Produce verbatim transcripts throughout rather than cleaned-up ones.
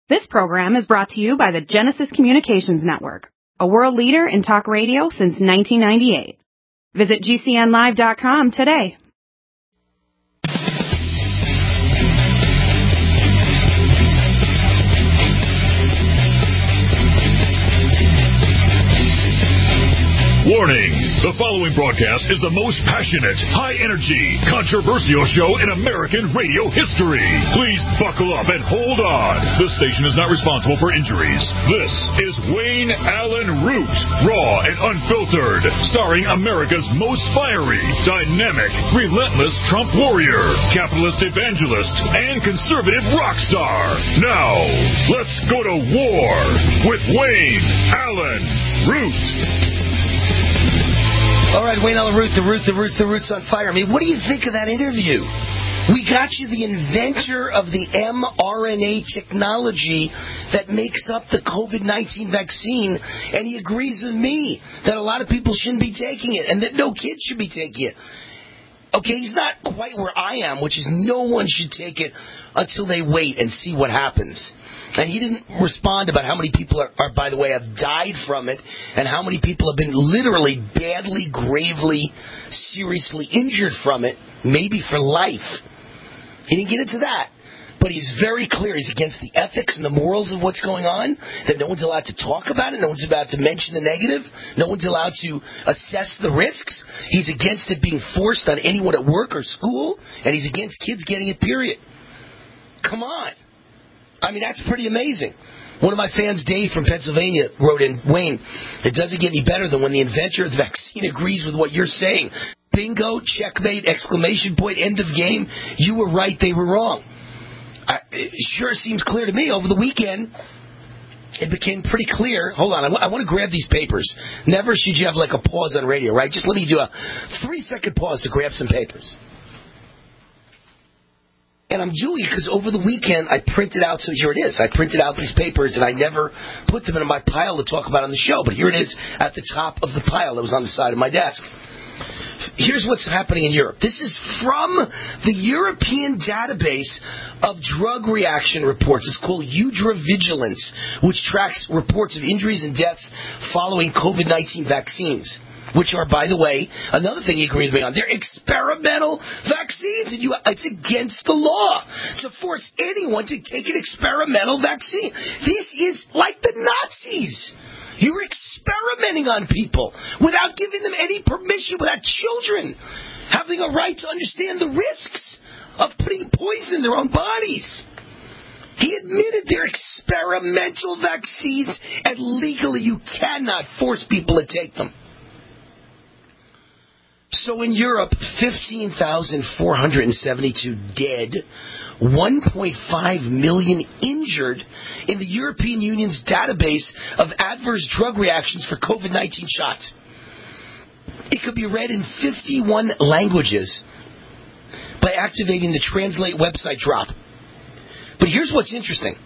This program is brought to you by the Genesis Communications Network, a world leader in talk radio since nineteen ninety-eight. Visit G C N live dot com today. Warning! The following broadcast is the most passionate, high-energy, controversial show in American radio history. Please buckle up and hold on. This station is not responsible for injuries. This is Wayne Allyn Root, raw and unfiltered, starring America's most fiery, dynamic, relentless Trump warrior, capitalist evangelist, and conservative rock star. Now, let's go to war with Wayne Allyn Root. All right, Wayne Allyn Root, the Root, the Root, the Root's on fire. I mean, what do you think of that interview? We got you the inventor of the mRNA technology that makes up the COVID nineteen vaccine, and he agrees with me that a lot of people shouldn't be taking it and that no kids should be taking it. Okay, he's not quite where I am, which is no one should take it until they wait and see what happens. And he didn't respond about how many people are, are, by the way, have died from it and how many people have been literally badly, gravely, seriously injured from it, maybe for life. He didn't get into that. But he's very clear. He's against the ethics and the morals of what's going on, that no one's allowed to talk about it, no one's allowed to mention the negative, no one's allowed to assess the risks. He's against it being forced on anyone at work or school, and he's against kids getting it, period. Come on. I mean, that's pretty amazing. One of my fans, Dave from Pennsylvania, wrote in, Wayne, it doesn't get any better than when the inventor of the vaccine agrees with what you're saying. Bingo, checkmate, exclamation point, end of game. You were right, they were wrong. I, it sure seems clear to me. Over the weekend, it became pretty clear. Hold on, I, w- I want to grab these papers. Never should you have like a pause on radio, right? Just let me do a three-second pause to grab some papers. And I'm doing it because over the weekend I printed out, so here it is. I printed out these papers and I never put them in my pile to talk about on the show. But here it is at the top of the pile that was on the side of my desk. Here's what's happening in Europe. This is from the European database of drug reaction reports. It's called EudraVigilance, which tracks reports of injuries and deaths following COVID nineteen vaccines, which are, by the way, another thing he agreed with me on. They're experimental vaccines, and you, it's against the law to force anyone to take an experimental vaccine. This is like the Nazis. You're experimenting on people without giving them any permission, without children having a right to understand the risks of putting poison in their own bodies. He admitted they're experimental vaccines, and legally you cannot force people to take them. So in Europe, fifteen thousand four hundred seventy-two dead, one point five million injured in the European Union's database of adverse drug reactions for COVID nineteen shots. It could be read in fifty-one languages by activating the Translate website drop. But here's what's interesting.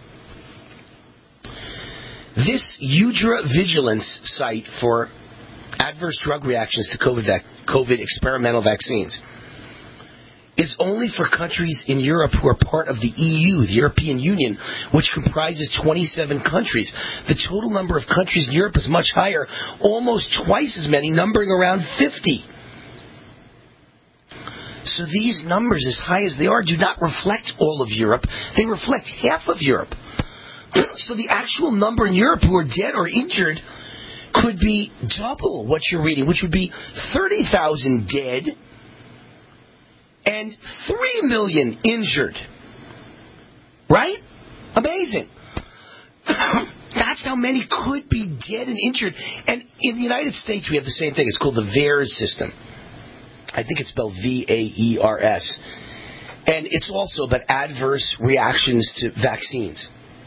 This EudraVigilance site for adverse drug reactions to COVID, vac- COVID experimental vaccines is only for countries in Europe who are part of the E U, the European Union, which comprises twenty-seven countries. The total number of countries in Europe is much higher, almost twice as many, numbering around fifty. So these numbers, as high as they are, do not reflect all of Europe. They reflect half of Europe. So the actual number in Europe who are dead or injured could be double what you're reading, which would be thirty thousand dead and three million injured. Right? Amazing. That's how many could be dead and injured. And in the United States, we have the same thing. It's called the VAERS system. I think it's spelled V A E R S. And it's also about adverse reactions to vaccines.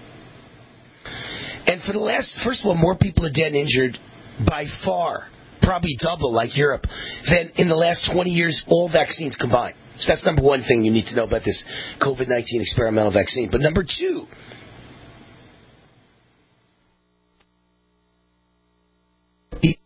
And for the last, first of all, more people are dead and injured by far, probably double like Europe, than in the last twenty years, all vaccines combined. So that's number one thing you need to know about this COVID nineteen experimental vaccine. But number two,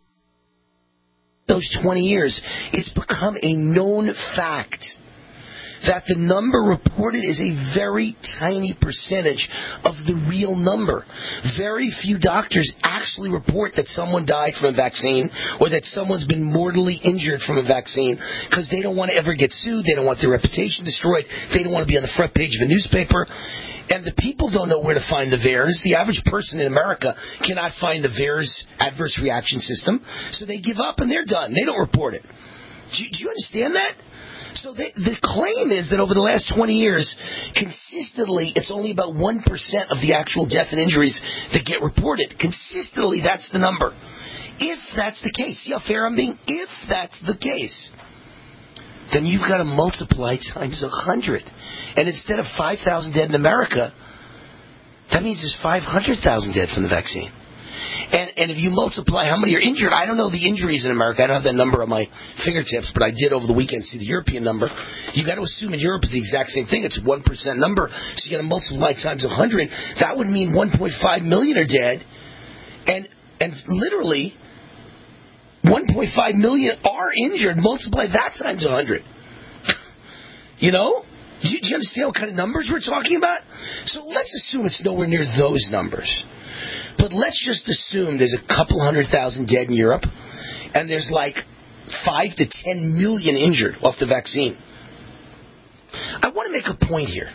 those twenty years, it's become a known fact that the number reported is a very tiny percentage of the real number. Very few doctors actually report that someone died from a vaccine or that someone's been mortally injured from a vaccine because they don't want to ever get sued. They don't want their reputation destroyed. They don't want to be on the front page of a newspaper. And the people don't know where to find the V A E R S. The average person in America cannot find the V A E R S adverse reaction system, so they give up and they're done. They don't report it. Do you, do you understand that? So they, the claim is that over the last twenty years, consistently, it's only about one percent of the actual death and injuries that get reported. Consistently, that's the number. If that's the case, see how fair I'm being? If that's the case, then you've got to multiply times one hundred. And instead of five thousand dead in America, that means there's five hundred thousand dead from the vaccine. And, and if you multiply how many are injured, I don't know the injuries in America. I don't have that number on my fingertips, but I did over the weekend see the European number. You got to assume in Europe it's the exact same thing. It's a one percent number. So you got to multiply times one hundred. That would mean one point five million are dead. And, and literally, one point five million are injured. Multiply that times one hundred. You know? Do you, do you understand what kind of numbers we're talking about? So let's assume it's nowhere near those numbers. But let's just assume there's a couple hundred thousand dead in Europe, and there's like five to ten million injured off the vaccine. I want to make a point here.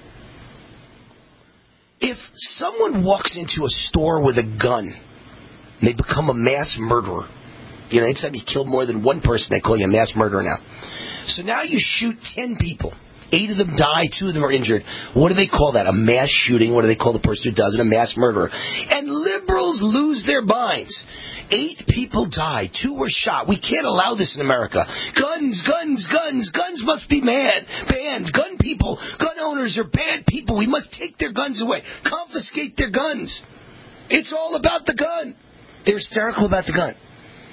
If someone walks into a store with a gun, and they become a mass murderer, you know, anytime you kill more than one person, they call you a mass murderer now. So now you shoot ten people. Eight of them die, two of them are injured. What do they call that? A mass shooting. What do they call the person who does it? A mass murderer. And liberals lose their minds. Eight people died. Two were shot. We can't allow this in America. Guns, guns, guns. Guns must be banned. Banned. Gun people, gun owners are bad people. We must take their guns away. Confiscate their guns. It's all about the gun. They're hysterical about the gun.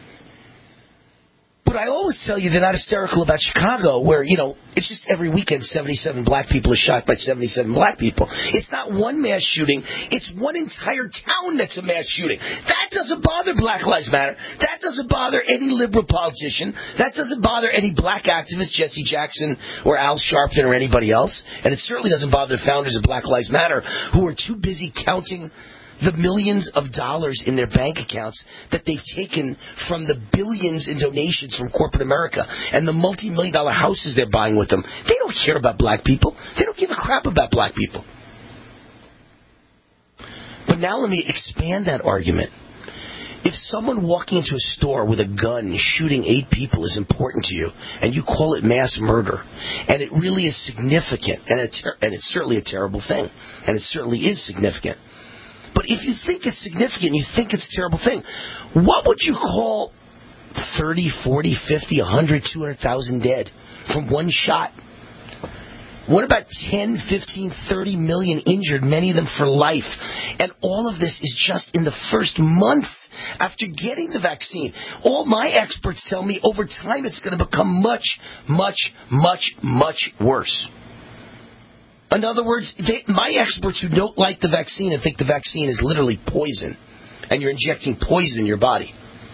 But I always tell you they're not hysterical about Chicago, where, you know, it's just every weekend seventy-seven black people are shot by seventy-seven black people. It's not one mass shooting. It's one entire town that's a mass shooting. That doesn't bother Black Lives Matter. That doesn't bother any liberal politician. That doesn't bother any black activist, Jesse Jackson or Al Sharpton or anybody else. And it certainly doesn't bother the founders of Black Lives Matter, who are too busy counting the millions of dollars in their bank accounts that they've taken from the billions in donations from corporate America and the multi-million dollar houses they're buying with them. They don't care about black people. They don't give a crap about black people. But now let me expand that argument. If someone walking into a store with a gun shooting eight people is important to you, and you call it mass murder, and it really is significant, and it's, and it's certainly a terrible thing, and it certainly is significant, but if you think it's significant, you think it's a terrible thing, what would you call thirty, forty, fifty, one hundred, two hundred thousand dead from one shot? What about ten, fifteen, thirty million injured, many of them for life? And all of this is just in the first month after getting the vaccine. All my experts tell me over time it's going to become much, much, much, much worse. In other words, they, my experts who don't like the vaccine and think the vaccine is literally poison, and you're injecting poison in your body,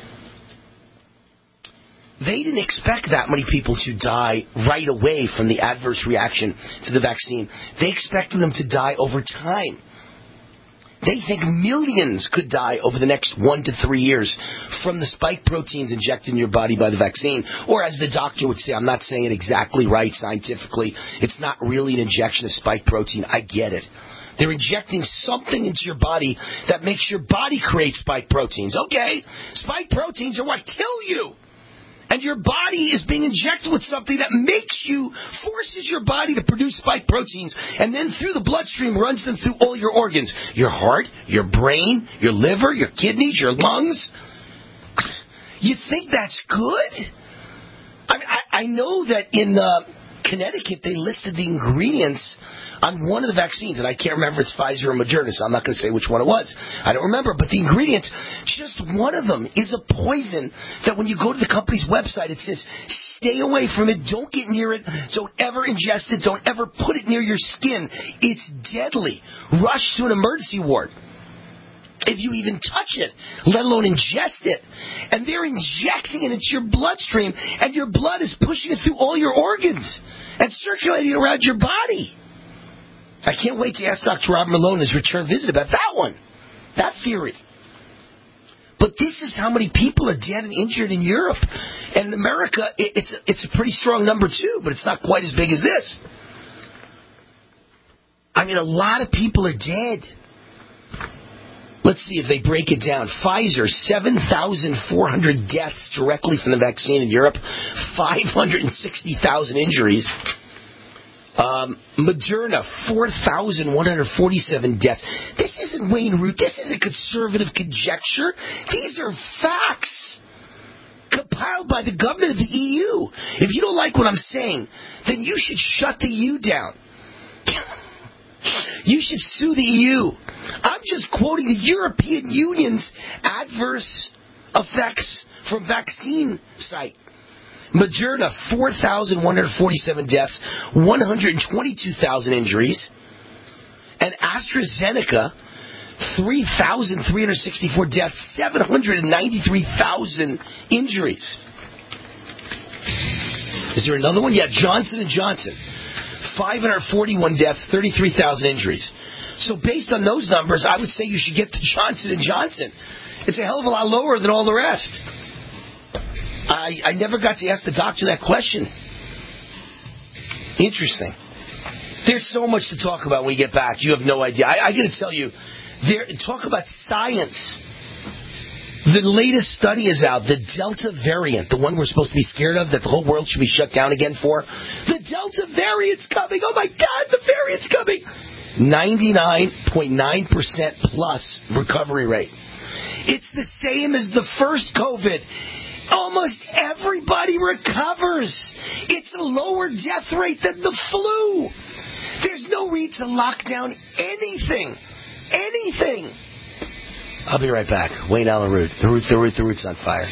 they didn't expect that many people to die right away from the adverse reaction to the vaccine. They expected them to die over time. They think millions could die over the next one to three years from the spike proteins injected in your body by the vaccine. Or as the doctor would say, I'm not saying it exactly right scientifically, it's not really an injection of spike protein. I get it. They're injecting something into your body that makes your body create spike proteins. Okay, spike proteins are what kill you. And your body is being injected with something that makes you, forces your body to produce spike proteins, and then through the bloodstream runs them through all your organs. Your heart, your brain, your liver, your kidneys, your lungs. You think that's good? I mean, I, I know that in uh, Connecticut they listed the ingredients on one of the vaccines, and I can't remember if it's Pfizer or Moderna, so I'm not going to say which one it was. I don't remember, but the ingredient, just one of them, is a poison that when you go to the company's website, it says, stay away from it, don't get near it, don't ever ingest it, don't ever put it near your skin. It's deadly. Rush to an emergency ward. if you even touch it, let alone ingest it. And they're injecting it into your bloodstream, and your blood is pushing it through all your organs and circulating around your body. I can't wait to ask Doctor Robert Malone his return visit about that one, that theory. But this is how many people are dead and injured in Europe. And in America, it's, it's a pretty strong number too, but it's not quite as big as this. I mean, a lot of people are dead. Let's see if they break it down. Pfizer, seven thousand four hundred deaths directly from the vaccine in Europe, five hundred sixty thousand injuries. Um, Moderna, four thousand one hundred forty-seven deaths. This isn't Wayne Root. This isn't conservative conjecture. These are facts compiled by the government of the E U. If you don't like what I'm saying, then you should shut the E U down. You should sue the E U. I'm just quoting the European Union's adverse effects from vaccine site. Moderna, four thousand one hundred forty-seven deaths, one hundred twenty-two thousand injuries. And AstraZeneca, three thousand three hundred sixty-four deaths, seven hundred ninety-three thousand injuries. Is there another one? Yeah, Johnson and Johnson, five hundred forty-one deaths, thirty-three thousand injuries. So based on those numbers, I would say you should get the Johnson and Johnson. It's a hell of a lot lower than all the rest. I, I never got to ask the doctor that question. Interesting. There's so much to talk about when we get back. You have no idea. I, I got to tell you, there, talk about science. The latest study is out. The Delta variant, the one we're supposed to be scared of, that the whole world should be shut down again for. The Delta variant's coming. Oh, my God, the variant's coming. ninety-nine point nine percent plus recovery rate. It's the same as the first COVID. Almost everybody recovers. It's a lower death rate than the flu. There's no reason to lock down anything. Anything. I'll be right back. Wayne Allen Root. The Root, the Root, the Root's on fire.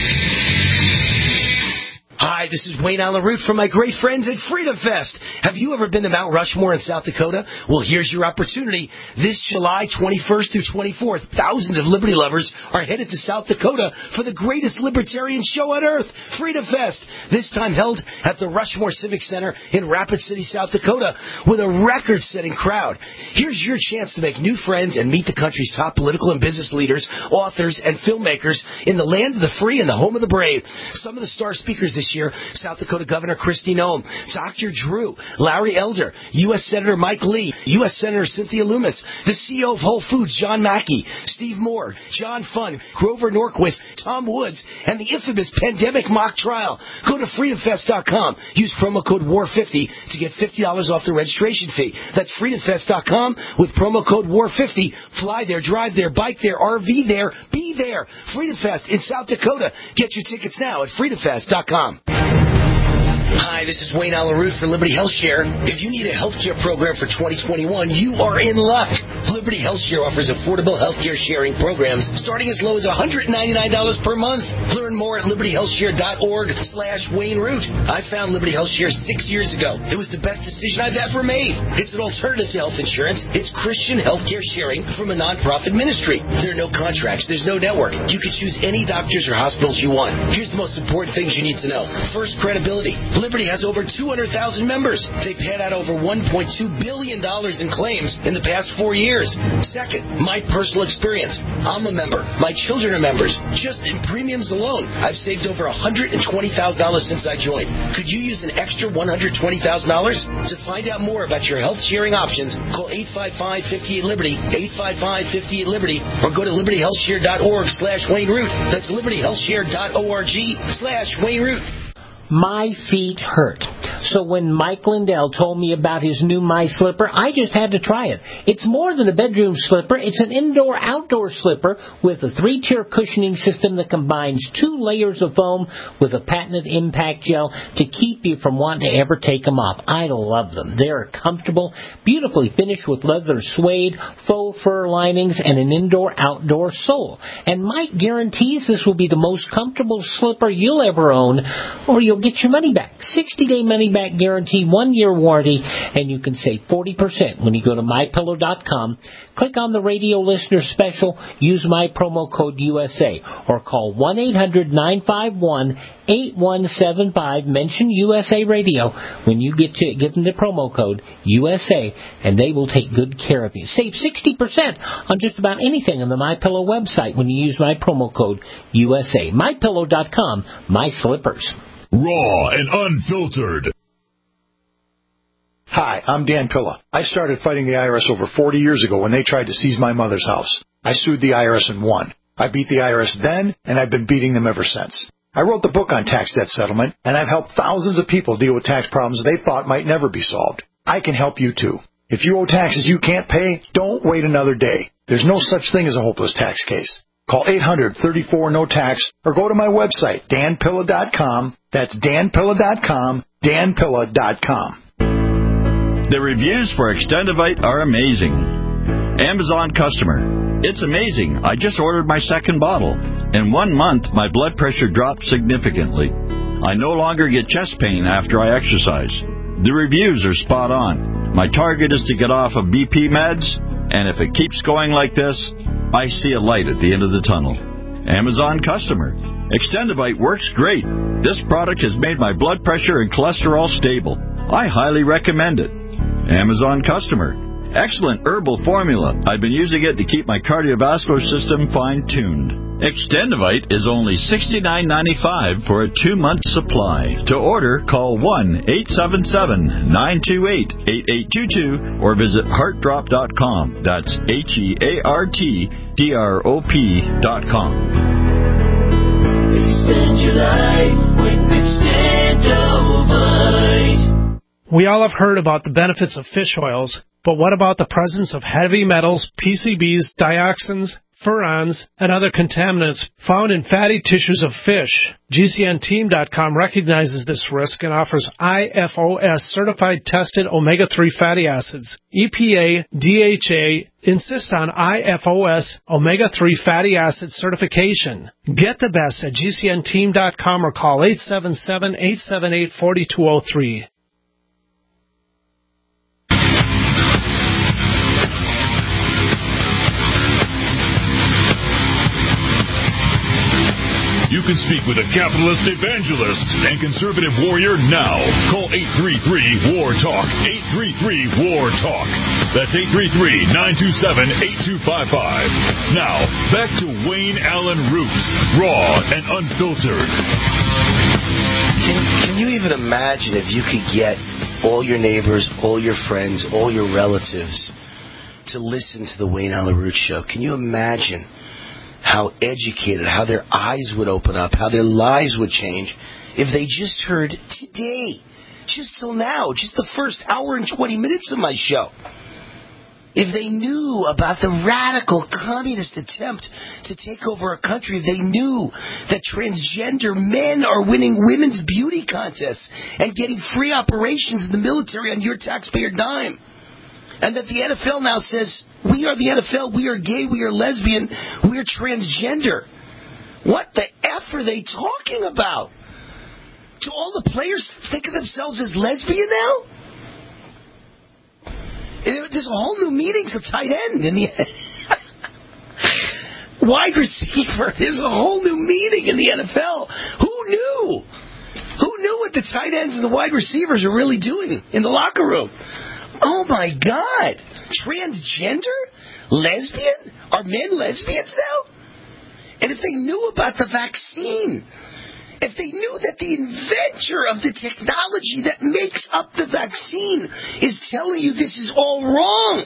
Hi, this is Wayne Allen Root from my great friends at Freedom Fest. Have you ever been to Mount Rushmore in South Dakota? Well, here's your opportunity. This July twenty-first through twenty-fourth, thousands of liberty lovers are headed to South Dakota for the greatest libertarian show on earth, Freedom Fest. This time held at the Rushmore Civic Center in Rapid City, South Dakota, with a record-setting crowd. Here's your chance to make new friends and meet the country's top political and business leaders, authors, and filmmakers in the land of the free and the home of the brave. Some of the star speakers this year, South Dakota Governor Kristi Noem, Doctor Drew, Larry Elder, U S Senator Mike Lee, U S Senator Cynthia Lummis, the C E O of Whole Foods, John Mackey, Steve Moore, John Funn, Grover Norquist, Tom Woods, and the infamous pandemic mock trial. Go to freedom fest dot com. Use promo code war fifty to get fifty dollars off the registration fee. That's freedom fest dot com with promo code war fifty. Fly there, drive there, bike there, R V there, be there. Freedom Fest in South Dakota. Get your tickets now at freedom fest dot com. Hi, this is Wayne Allen Root for Liberty Health Share. If you need a health care program for twenty twenty-one, you are in luck. Liberty Health Share offers affordable health care sharing programs starting as low as one hundred ninety-nine dollars per month. Learn more at liberty health share dot org slash Wayne Root. I found Liberty Health Share six years ago. It was the best decision I've ever made. It's an alternative to health insurance. It's Christian health care sharing from a nonprofit ministry. There are no contracts. There's no network. You can choose any doctors or hospitals you want. Here's the most important things you need to know. First, credibility. Liberty has over two hundred thousand members. They've paid out over one point two billion dollars in claims in the past four years. Second, my personal experience. I'm a member. My children are members. Just in premiums alone, I've saved over one hundred twenty thousand dollars since I joined. Could you use an extra one hundred twenty thousand dollars? To find out more about your health sharing options, call eight five five, five eight Liberty, eight five five, five eight Liberty, or go to liberty health share dot org slash Wayne Root. That's liberty health share dot org slash Wayne Root. My feet hurt. So when Mike Lindell told me about his new My Slipper, I just had to try it. It's more than a bedroom slipper. It's an indoor-outdoor slipper with a three-tier cushioning system that combines two layers of foam with a patented impact gel to keep you from wanting to ever take them off. I love them. They're comfortable, beautifully finished with leather suede, faux fur linings, and an indoor-outdoor sole. And Mike guarantees this will be the most comfortable slipper you'll ever own, or you'll get your money back. sixty-day money money-back guarantee, one-year warranty, and you can save forty percent when you go to my pillow dot com. Click on the radio listener special, use my promo code U S A, or call one eight hundred nine five one eight one seven five. Mention U S A Radio when you get to give them the promo code U S A, and they will take good care of you. Save sixty percent on just about anything on the MyPillow website when you use my promo code U S A. my pillow dot com, my slippers. Raw and unfiltered. Hi, I'm Dan Pilla. I started fighting the I R S over forty years ago when they tried to seize my mother's house. I sued the I R S and won. I beat the I R S then, and I've been beating them ever since. I wrote the book on tax debt settlement, and I've helped thousands of people deal with tax problems they thought might never be solved. I can help you, too. If you owe taxes you can't pay, don't wait another day. There's no such thing as a hopeless tax case. Call eight hundred, thirty-four, no tax, or go to my website, dan pilla dot com. That's dan pilla dot com, dan pilla dot com. The reviews for Extendivite are amazing. Amazon customer. It's amazing. I just ordered my second bottle. In one month, my blood pressure dropped significantly. I no longer get chest pain after I exercise. The reviews are spot on. My target is to get off of B P meds, and if it keeps going like this, I see a light at the end of the tunnel. Amazon customer. Extendivite works great. This product has made my blood pressure and cholesterol stable. I highly recommend it. Amazon customer. Excellent herbal formula. I've been using it to keep my cardiovascular system fine-tuned. Extendivite is only sixty-nine ninety-five for a two-month supply. To order, call one eight seven seven, nine two eight, eight eight two two or visit heart drop dot com. That's H E A R T D R O P dot com. Extend your life with Extendivite. We all have heard about the benefits of fish oils, but what about the presence of heavy metals, P C Bs, dioxins, furans, and other contaminants found in fatty tissues of fish? G C N team dot com recognizes this risk and offers I F O S certified tested omega three fatty acids. E P A, D H A insist on I F O S omega three fatty acid certification. Get the best at G C N team dot com or call eight seven seven, eight seven eight, four two zero three. You can speak with a capitalist evangelist and conservative warrior now. Call eight three three, W A R, TALK. eight three three, W A R, TALK. That's eight three three, nine two seven, eight two five five. Now, back to Wayne Allen Root, raw and unfiltered. Can, can you even imagine if you could get all your neighbors, all your friends, all your relatives to listen to the Wayne Allen Root Show? Can you imagine how educated, how their eyes would open up, how their lives would change if they just heard today, just till now, just the first hour and twenty minutes of my show. If they knew about the radical communist attempt to take over a country, if they knew that transgender men are winning women's beauty contests and getting free operations in the military on your taxpayer dime, and that the N F L now says, we are the N F L, we are gay, we are lesbian, we are transgender. What the F are they talking about? Do all the players think of themselves as lesbian now? There's a whole new meaning to tight end in the wide receiver. There's a whole new meaning in the N F L. Who knew? Who knew what the tight ends and the wide receivers are really doing in the locker room? Oh my God! Transgender? Lesbian? Are men lesbians now? And if they knew about the vaccine, if they knew that the inventor of the technology that makes up the vaccine is telling you this is all wrong.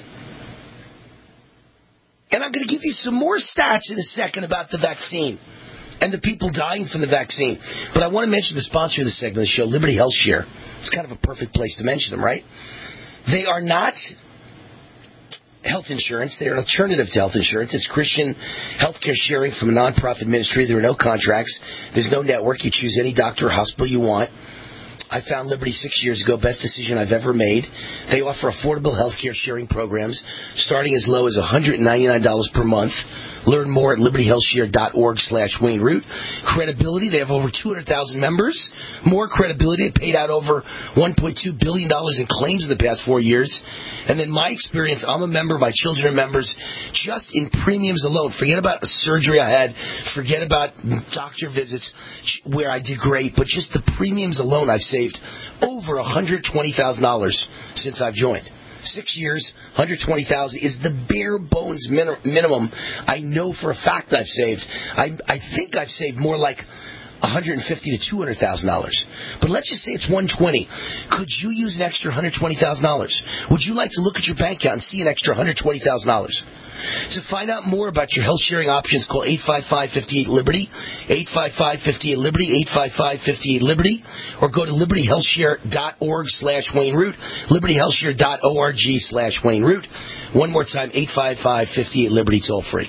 And I'm going to give you some more stats in a second about the vaccine and the people dying from the vaccine. But I want to mention the sponsor of the segment of the show, Liberty Health Share. It's kind of a perfect place to mention them, right? They are not health insurance. They're an alternative to health insurance. It's Christian healthcare sharing from a nonprofit ministry. There are no contracts. There's no network. You choose any doctor or hospital you want. I found Liberty six years ago. Best decision I've ever made. They offer affordable healthcare sharing programs starting as low as one hundred ninety-nine dollars per month. Learn more at liberty health share dot org slash Wayne Root. Credibility, they have over two hundred thousand members. More credibility, they paid out over one point two billion dollars in claims in the past four years. And then my experience, I'm a member, my children are members, just in premiums alone. Forget about a surgery I had, forget about doctor visits where I did great, but just the premiums alone I've saved over one hundred twenty thousand dollars since I've joined. Six years, one hundred twenty thousand dollars is the bare bones min- minimum I know for a fact I've saved. I, I think I've saved more like one hundred fifty thousand dollars to two hundred thousand dollars. But let's just say it's one hundred twenty thousand dollars. Could you use an extra one hundred twenty thousand dollars? Would you like to look at your bank account and see an extra one hundred twenty thousand dollars? To find out more about your health sharing options, call eight five five, five eight, Liberty, eight five five, five eight, Liberty, eight five five, five eight, Liberty, or go to liberty health share dot org slash Wayne Root, liberty health share dot org slash Wayne Root. One more time, eight five five, five eight, Liberty, toll free.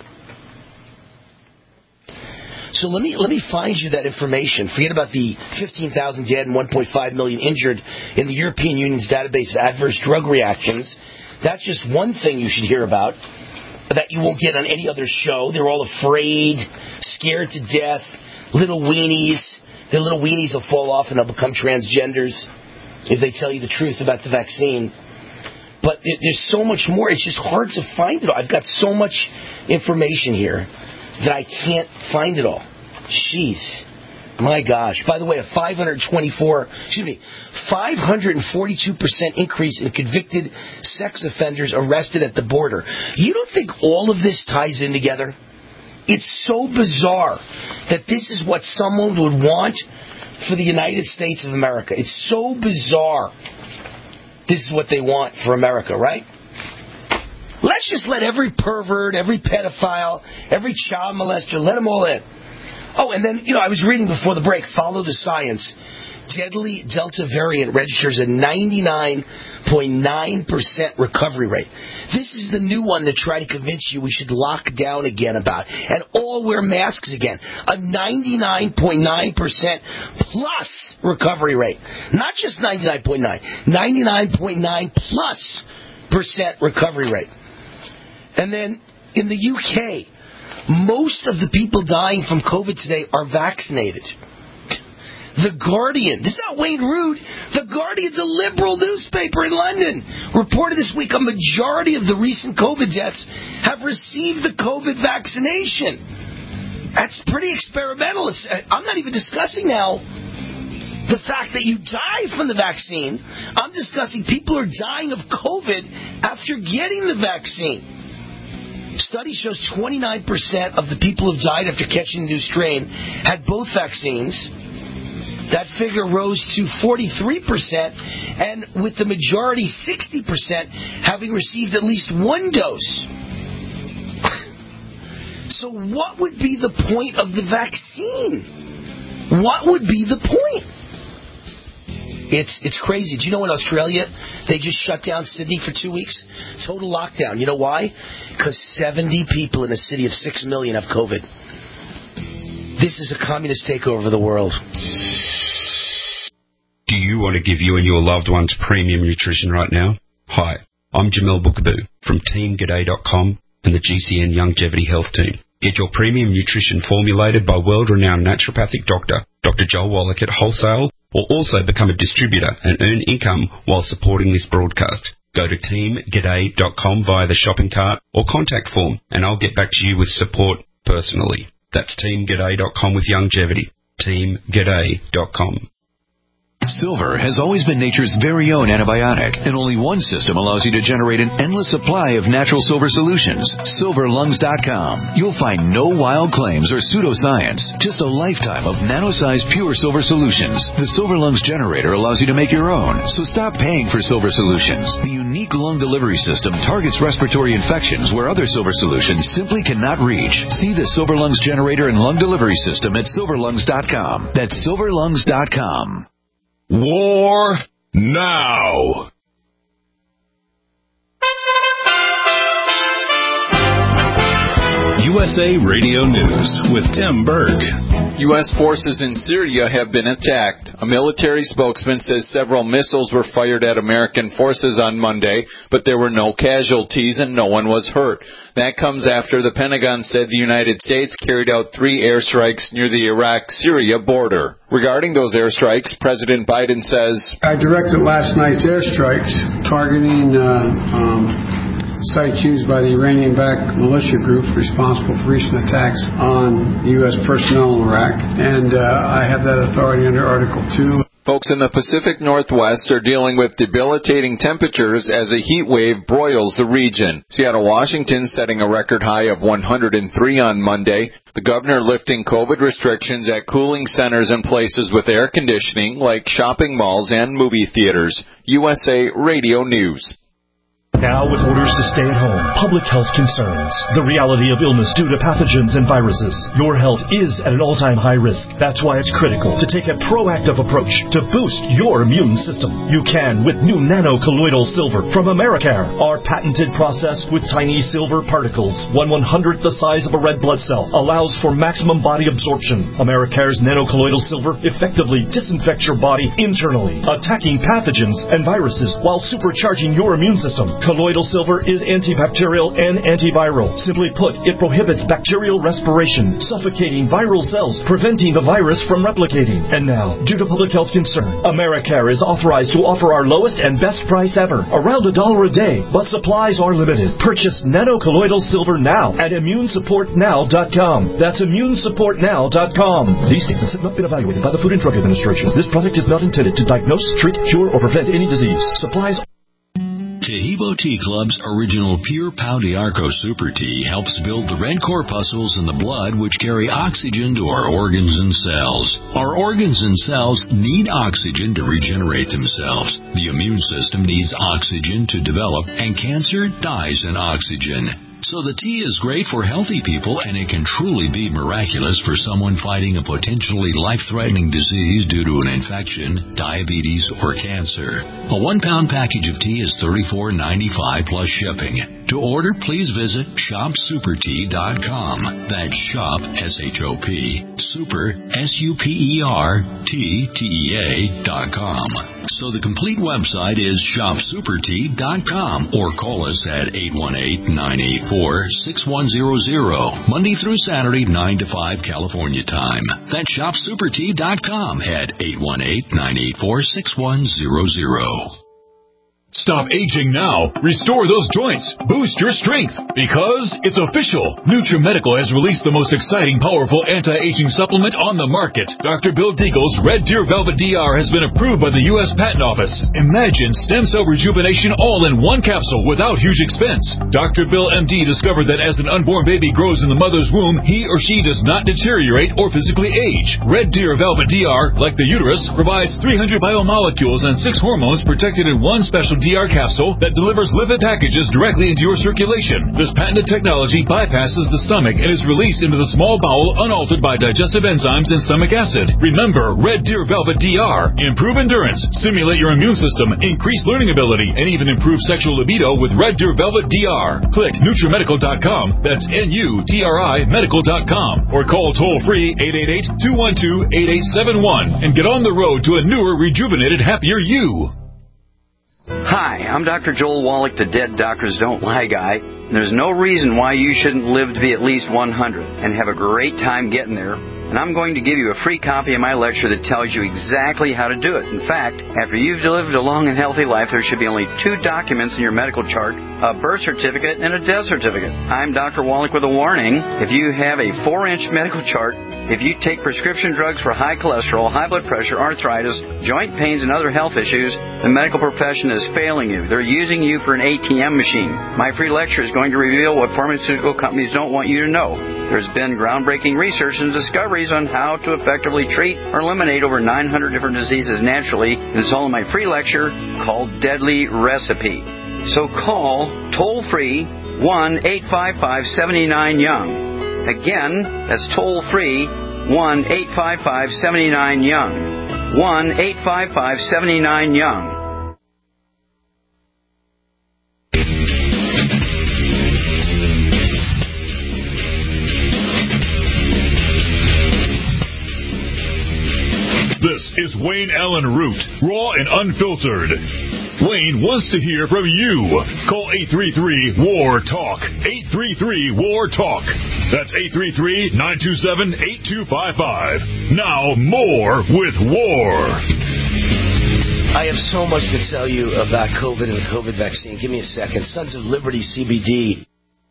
So let me let me find you that information. Forget about the fifteen thousand dead and one point five million injured in the European Union's database of adverse drug reactions. That's just one thing you should hear about that you won't get on any other show. They're all afraid, scared to death, little weenies. Their little weenies will fall off and they'll become transgenders if they tell you the truth about the vaccine. But it, there's so much more. It's just hard to find it all. I've got so much information here that I can't find it all. Jeez. My gosh. By the way, a five hundred twenty-four, excuse me, five hundred forty-two percent increase in convicted sex offenders arrested at the border. You don't think all of this ties in together? It's so bizarre that this is what someone would want for the United States of America. It's so bizarre. This is what they want for America, right? Let's just let every pervert, every pedophile, every child molester, let them all in. Oh, and then, you know, I was reading before the break, follow the science. Deadly Delta variant registers a ninety-nine point nine percent recovery rate. This is the new one to try to convince you we should lock down again about and all wear masks again. A ninety-nine point nine percent plus recovery rate. Not just ninety-nine point nine. ninety-nine point nine plus percent recovery rate. And then in the U K, most of the people dying from COVID today are vaccinated. The Guardian, this is not Wayne Root, The Guardian's a liberal newspaper in London, reported this week a majority of the recent COVID deaths have received the COVID vaccination. That's pretty experimental. It's, I'm not even discussing now the fact that you die from the vaccine. I'm discussing people are dying of COVID after getting the vaccine. Study shows twenty-nine percent of the people who died after catching the new strain had both vaccines. That figure rose to forty-three percent, and with the majority, sixty percent, having received at least one dose. So what would be the point of the vaccine? What would be the point? It's it's crazy. Do you know in Australia, they just shut down Sydney for two weeks? Total lockdown. You know why? Because seventy people in a city of six million have COVID. This is a communist takeover of the world. Do you want to give you and your loved ones premium nutrition right now? Hi, I'm Jamel Bookaboo from Team G'day dot com and the G C N Longevity Health Team. Get your premium nutrition formulated by world-renowned naturopathic doctor, Doctor Joel Wallach at Wholesale, or also become a distributor and earn income while supporting this broadcast. Go to Team G'day dot com via the shopping cart or contact form, and I'll get back to you with support personally. That's Team G'day dot com with longevity. Team G'day dot com. Silver has always been nature's very own antibiotic, and only one system allows you to generate an endless supply of natural silver solutions. silver lungs dot com. You'll find no wild claims or pseudoscience, just a lifetime of nano-sized pure silver solutions. The Silver Lungs generator allows you to make your own, so stop paying for silver solutions. The unique lung delivery system targets respiratory infections where other silver solutions simply cannot reach. See the Silver Lungs generator and lung delivery system at silver lungs dot com. That's silver lungs dot com. War now. U S A Radio News with Tim Berg. U S forces in Syria have been attacked. A military spokesman says several missiles were fired at American forces on Monday, but there were no casualties and no one was hurt. That comes after the Pentagon said the United States carried out three airstrikes near the Iraq-Syria border. Regarding those airstrikes, President Biden says, I directed last night's airstrikes targeting uh, um, sites used by the Iranian-backed militia group responsible for recent attacks on U S personnel in Iraq, and uh, I have that authority under Article two. Folks in the Pacific Northwest are dealing with debilitating temperatures as a heat wave broils the region. Seattle, Washington setting a record high of one hundred three on Monday. The governor lifting COVID restrictions at cooling centers and places with air conditioning like shopping malls and movie theaters. U S A Radio News. Now with orders to stay at home, public health concerns, the reality of illness due to pathogens and viruses, your health is at an all-time high risk. That's why it's critical to take a proactive approach to boost your immune system. You can with new nano-colloidal silver from Americare. Our patented process with tiny silver particles, one one-hundredth the size of a red blood cell, allows for maximum body absorption. Americare's nano-colloidal silver effectively disinfects your body internally, attacking pathogens and viruses while supercharging your immune system. Colloidal silver is antibacterial and antiviral. Simply put, it prohibits bacterial respiration, suffocating viral cells, preventing the virus from replicating. And now, due to public health concern, Americare is authorized to offer our lowest and best price ever, around a dollar a day, but supplies are limited. Purchase nano-colloidal silver now at immune support now dot com. That's immune support now dot com. These statements have not been evaluated by the Food and Drug Administration. This product is not intended to diagnose, treat, cure, or prevent any disease. Supplies Tahibo Tea Club's original Pure Pau d'Arco Super Tea helps build the red corpuscles in the blood which carry oxygen to our organs and cells. Our organs and cells need oxygen to regenerate themselves. The immune system needs oxygen to develop, and cancer dies in oxygen. So the tea is great for healthy people, and it can truly be miraculous for someone fighting a potentially life-threatening disease due to an infection, diabetes, or cancer. A one-pound package of tea is thirty-four ninety-five plus shipping. To order, please visit shop super tea dot com. That's shop, S H O P, super, S U P E R, T, T E A, dot com. So the complete website is shop super tea dot com, or call us at eight one eight, nine eight four, six one zero zero, Monday through Saturday, nine to five California time. That's shop super tea dot com at eight one eight, nine eight four, six one zero zero. Stop aging now. Restore those joints. Boost your strength. Because it's official. NutriMedical has released the most exciting, powerful anti-aging supplement on the market. Doctor Bill Deagle's Red Deer Velvet D R has been approved by the U S Patent Office. Imagine stem cell rejuvenation all in one capsule without huge expense. Doctor Bill M D discovered that as an unborn baby grows in the mother's womb, he or she does not deteriorate or physically age. Red Deer Velvet D R, like the uterus, provides three hundred biomolecules and six hormones protected in one special D R capsule that delivers lipid packages directly into your circulation. This patented technology bypasses the stomach and is released into the small bowel unaltered by digestive enzymes and stomach acid. Remember, Red Deer Velvet D R. Improve endurance, stimulate your immune system, increase learning ability, and even improve sexual libido with Red Deer Velvet D R. Click NutriMedical dot com. That's N U T R I medical dot com. Or call toll-free eight eight eight, two one two, eight eight seven one and get on the road to a newer, rejuvenated, happier you. Hi, I'm Doctor Joel Wallach, the Dead Doctors Don't Lie guy. And there's no reason why you shouldn't live to be at least one hundred and have a great time getting there. And I'm going to give you a free copy of my lecture that tells you exactly how to do it. In fact, after you've lived a long and healthy life, there should be only two documents in your medical chart, a birth certificate and a death certificate. I'm Doctor Wallach with a warning. If you have a four-inch medical chart, if you take prescription drugs for high cholesterol, high blood pressure, arthritis, joint pains, and other health issues, the medical profession is failing you. They're using you for an A T M machine. My free lecture is going to reveal what pharmaceutical companies don't want you to know. There's been groundbreaking research and discoveries on how to effectively treat or eliminate over nine hundred different diseases naturally, and it's all in my free lecture called Deadly Recipe. So call toll-free one eight five five, seven nine, young. Again, that's toll-free one eight five five, seven nine, young. one eight five five, seven nine, young. is Wayne Allen Root, raw and unfiltered. Wayne wants to hear from you. Call eight three three, W A R, TALK. eight three three, W A R, TALK. That's eight three three, nine two seven, eight two five five. Now, more with W A R. I have so much to tell you about COVID and the COVID vaccine. Give me a second. Sons of Liberty C B D.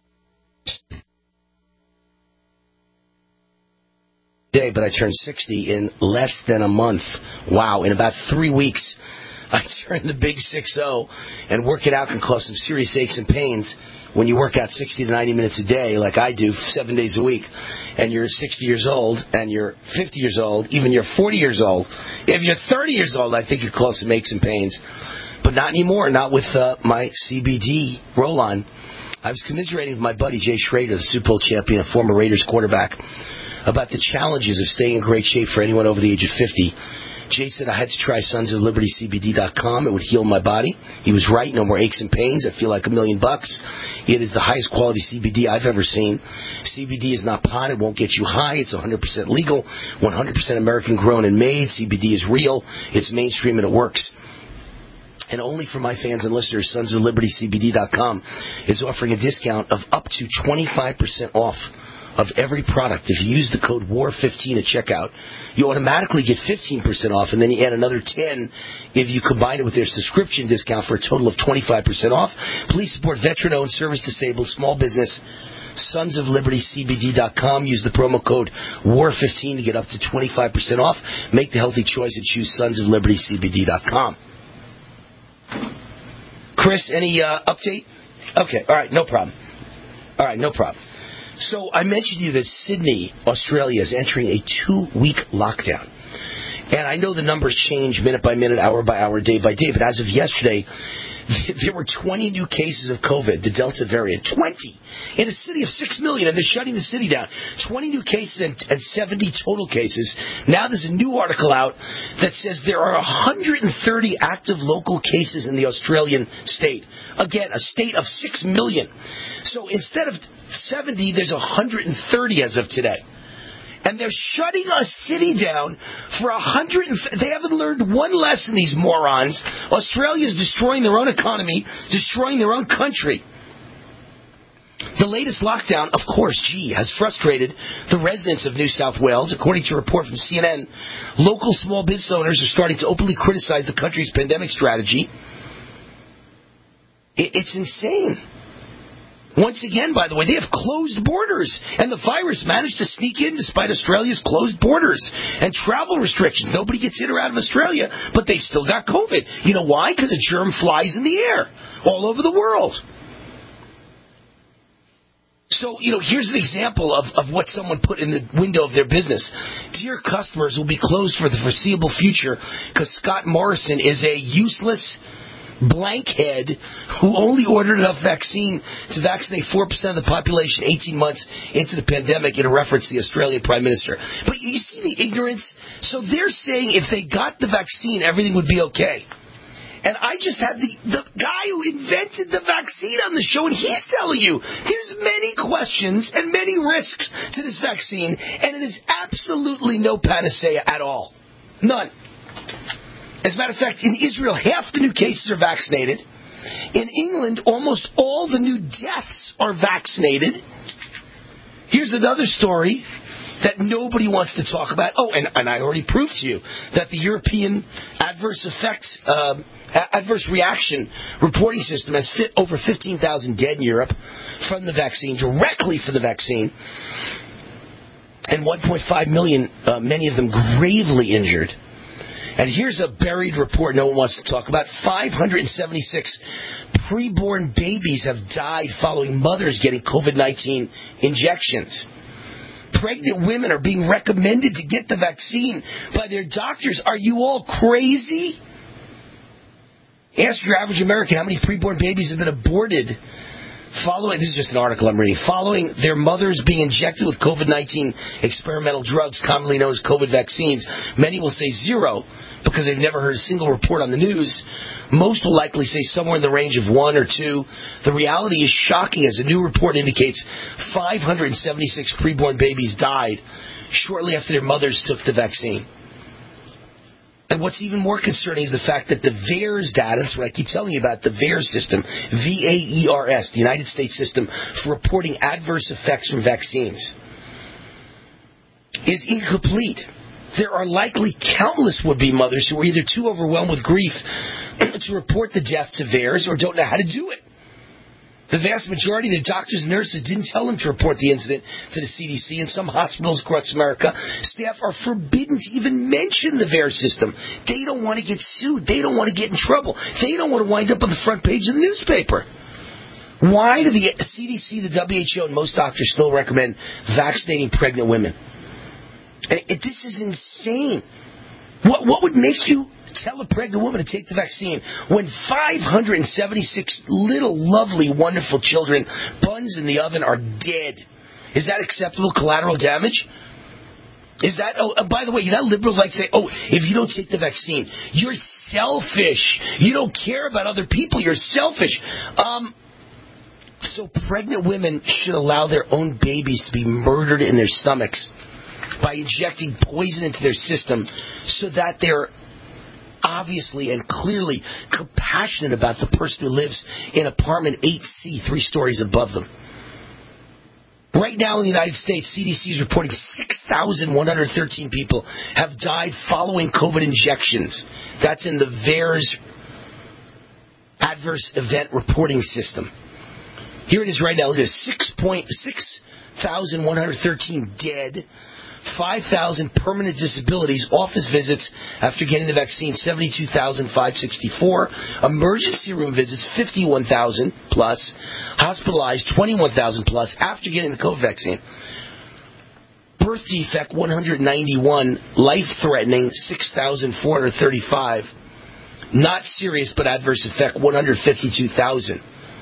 Day, but I turned sixty in less than a month. Wow, in about three weeks, I turned the big six oh, and working out can cause some serious aches and pains when you work out sixty to ninety minutes a day, like I do, seven days a week, and you're sixty years old, and you're fifty years old, even you're forty years old. If you're thirty years old, I think it causes some aches and pains. But not anymore, not with uh, my C B D roll-on. I was commiserating with my buddy Jay Schrader, the Super Bowl champion, a former Raiders quarterback, about the challenges of staying in great shape for anyone over the age of fifty. Jay said I had to try sons of liberty C B D dot com. It would heal my body. He was right. No more aches and pains. I feel like a million bucks. It is the highest quality C B D I've ever seen. C B D is not pot. It won't get you high. It's one hundred percent legal, one hundred percent American grown and made. C B D is real. It's mainstream and it works. And only for my fans and listeners, sons of liberty C B D dot com is offering a discount of up to twenty-five percent off of every product. If you use the code W A R fifteen at checkout, you automatically get fifteen percent off, and then you add another ten if you combine it with their subscription discount for a total of twenty-five percent off. Please support veteran-owned, service-disabled, small business, sons of liberty C B D dot com. Use the promo code W A R fifteen to get up to twenty-five percent off. Make the healthy choice and choose sons of liberty C B D dot com. Chris, any uh, update? Okay, all right, no problem. All right, no problem. So I mentioned to you that Sydney, Australia, is entering a two-week lockdown. And I know the numbers change minute by minute, hour by hour, day by day, but as of yesterday, there were twenty new cases of COVID, the Delta variant. twenty! In a city of six million, and they're shutting the city down. twenty new cases and, and seventy total cases. Now there's a new article out that says there are one hundred thirty active local cases in the Australian state. Again, a state of six million. So instead of seventy, there's one hundred thirty as of today. And they're shutting a city down for a hundred. They haven't learned one lesson, these morons. Australia's destroying their own economy, destroying their own country. The latest lockdown, of course, gee, has frustrated the residents of New South Wales. According to a report from C N N, local small business owners are starting to openly criticize the country's pandemic strategy. It's insane. Once again, by the way, they have closed borders, and the virus managed to sneak in despite Australia's closed borders and travel restrictions. Nobody gets in or out of Australia, but they've still got COVID. You know why? Because a germ flies in the air all over the world. So, you know, here's an example of, of what someone put in the window of their business. Dear customers will be closed for the foreseeable future because Scott Morrison is a useless blankhead who only ordered enough vaccine to vaccinate four percent of the population eighteen months into the pandemic, in a reference to the Australian Prime Minister. But you see the ignorance? So they're saying if they got the vaccine, everything would be okay. And I just had the, the guy who invented the vaccine on the show, and he's telling you there's many questions and many risks to this vaccine, and it is absolutely no panacea at all. None. As a matter of fact, in Israel, half the new cases are vaccinated. In England, almost all the new deaths are vaccinated. Here's another story that nobody wants to talk about. Oh, and, and I already proved to you that the European adverse effects, uh, adverse reaction reporting system has fit over fifteen thousand dead in Europe from the vaccine, directly from the vaccine, and one point five million, uh, many of them gravely injured. And here's a buried report no one wants to talk about. five hundred seventy-six preborn babies have died following mothers getting COVID nineteen injections. Pregnant women are being recommended to get the vaccine by their doctors. Are you all crazy? Ask your average American how many preborn babies have been aborted following, this is just an article I'm reading, following their mothers being injected with COVID nineteen experimental drugs, commonly known as COVID vaccines. Many will say zero because they've never heard a single report on the news. Most will likely say somewhere in the range of one or two. The reality is shocking, as a new report indicates five hundred seventy-six preborn babies died shortly after their mothers took the vaccine. And what's even more concerning is the fact that the VAERS data, that's what I keep telling you about, the VAERS system, V A E R S, the United States system for reporting adverse effects from vaccines, is incomplete. There are likely countless would-be mothers who are either too overwhelmed with grief to report the death to VAERS or don't know how to do it. The vast majority of the doctors and nurses didn't tell them to report the incident to the C D C. In some hospitals across America, staff are forbidden to even mention the VAERS system. They don't want to get sued. They don't want to get in trouble. They don't want to wind up on the front page of the newspaper. Why do the C D C, the W H O, and most doctors still recommend vaccinating pregnant women? It, this is insane. What, what would make you tell a pregnant woman to take the vaccine when five hundred seventy-six little, lovely, wonderful children, buns in the oven, are dead? Is that acceptable collateral damage? Is that, oh, uh, by the way, you know, liberals like to say, oh, if you don't take the vaccine, you're selfish. You don't care about other people. You're selfish. Um, so pregnant women should allow their own babies to be murdered in their stomachs by injecting poison into their system so that they're obviously and clearly compassionate about the person who lives in apartment eight C, three stories above them. Right now in the United States, C D C is reporting six thousand one hundred thirteen people have died following COVID injections. That's in the VAERS Adverse Event Reporting System. Here it is right now. Look at this. six thousand one hundred thirteen dead. five thousand permanent disabilities, office visits after getting the vaccine, seventy-two thousand five hundred sixty-four, emergency room visits, fifty-one thousand plus, hospitalized, twenty-one thousand plus after getting the COVID vaccine. Birth defect, one hundred ninety-one, life-threatening, six thousand four hundred thirty-five, not serious but adverse effect, one hundred fifty-two thousand.